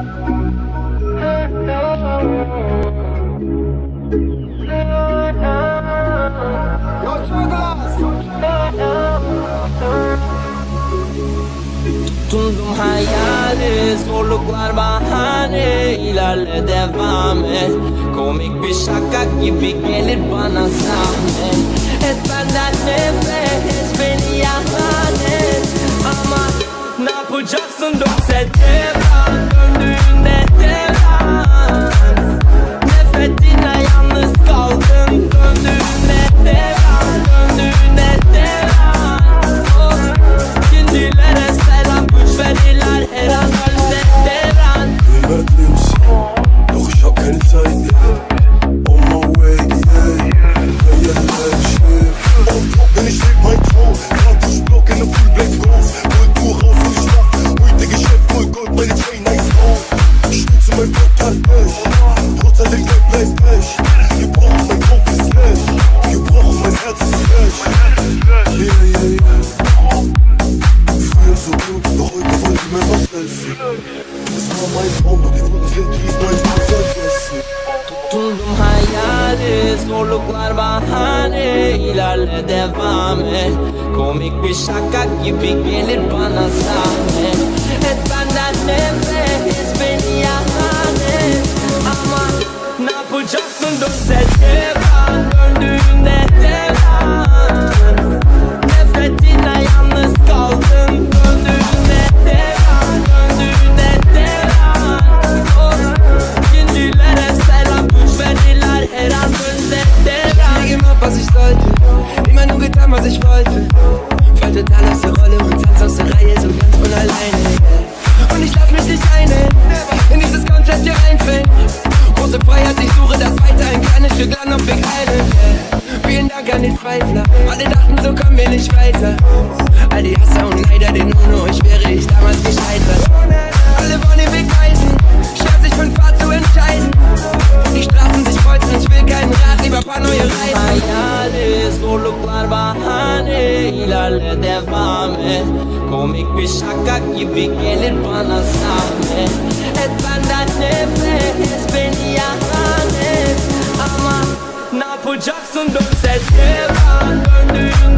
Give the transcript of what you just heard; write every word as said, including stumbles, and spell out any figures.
Tutundum hayali, zorluklar bahane. İlerle devam et, komik bir şaka gibi gelir bana zahmet. Et benden nefret, et beni yalan et. Ama ne yapacaksın, dönse devran, döndüğünde devran. Nefretine yalnız kaldım, döndüğünde devran, döndüğünde devran. Oh, kendilere selam, güç verirler her an ölse devran. Doch ich hab keine Zeit, yeah. On my way, yeah. Hey, yeah, hey, shit. Denn ich leb mein Traum. Kartuschblock in der Full Black Ghost. Kultur raus und ich lach. Heute Geschäft, voll Gold, meine Chain, nice auf. Ich steh zu meinem Block, halt Pech. Trotz all dem Geld bleibt Pech. Wir brauchen mein Kopf ist Cash. Wir brauchen mein Herz ist Cash. Yeah, yeah, yeah. Früher so gut, doch heute wollte ich mir was helfen. Das war mein Traum, doch die Wunde sind tief, nein, ich muss vergessen. Tutundum hayali, zorluklar bahane. İlerle devam et, komik bir şaka gibi gelir bana zahmet. Et benden nefret, et beni yalan et. Ama ne yapacaksın, dönse devran, döndüğünde devran. Nefretine yalnız kaldım, döndüğünde devran, döndüğünde devran. Oh, kendilere selam, güç verirler her an dönse devran. Nie gemacht, was ich sollte, immer nur getan, was ich wollte. Fall total aus der Rolle und tanz aus der Reihe so ganz von alleine, yeah. Und ich lass mich nicht ein, in dieses Konzept hier reinfällen. Große Freiheit, ich suche das weiter, ein kleines Stück Land auf Big Island, yeah. Vielen Dank an die Zweifler, alle dachten, so kommen wir nicht weiter. All die Hasser und Neider, den ohne euch wäre ich damals gescheitert. Alle wollen den Weg weisen, schwer sich für ein Pfad zu entscheiden. Die Straßen sich kreuzen, ich will keinen Rat, lieber paar neue Reisen. Hayali, zorluklar bahane. İlerle devam et, komik bir şaka gibi gelir bana zahmet. Et benden nefret, et beni yalan et. Ama ne yapacaksın, dönse devran, döndüğün